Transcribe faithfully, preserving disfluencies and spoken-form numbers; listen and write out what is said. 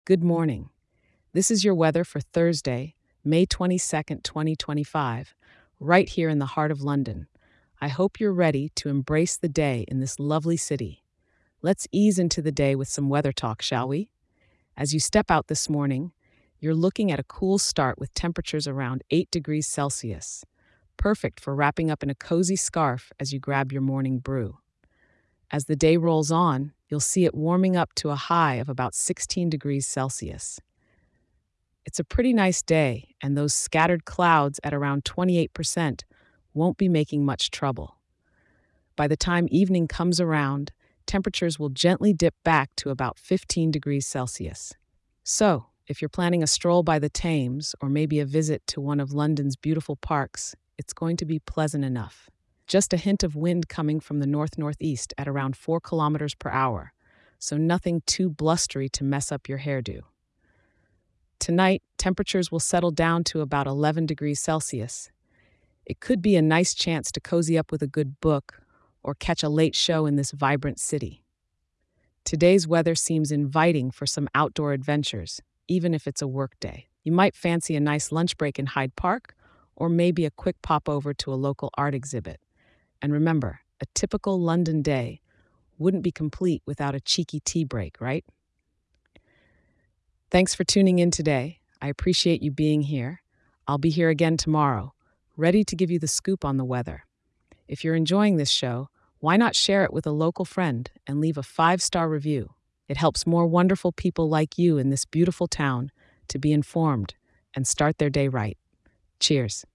Good morning. This is your weather for Thursday, May twenty-second, twenty twenty-five, right here in the heart of London. I hope you're ready to embrace the day in this lovely city. Let's ease into the day with some weather talk, shall we? As you step out this morning, you're looking at a cool start with temperatures around eight degrees Celsius, perfect for wrapping up in a cozy scarf as you grab your morning brew. As the day rolls on, you'll see it warming up to a high of about sixteen degrees Celsius. It's a pretty nice day, and those scattered clouds at around twenty-eight percent won't be making much trouble. By the time evening comes around, temperatures will gently dip back to about fifteen degrees Celsius. So, if you're planning a stroll by the Thames or maybe a visit to one of London's beautiful parks, it's going to be pleasant enough. Just a hint of wind coming from the north-northeast at around four kilometers per hour, so nothing too blustery to mess up your hairdo. Tonight, temperatures will settle down to about eleven degrees Celsius. It could be a nice chance to cozy up with a good book or catch a late show in this vibrant city. Today's weather seems inviting for some outdoor adventures, even if it's a work day. You might fancy a nice lunch break in Hyde Park, or maybe a quick pop over to a local art exhibit. And remember, a typical London day wouldn't be complete without a cheeky tea break, right? Thanks for tuning in today. I appreciate you being here. I'll be here again tomorrow, ready to give you the scoop on the weather. If you're enjoying this show, why not share it with a local friend and leave a five-star review? It helps more wonderful people like you in this beautiful town to be informed and start their day right. Cheers.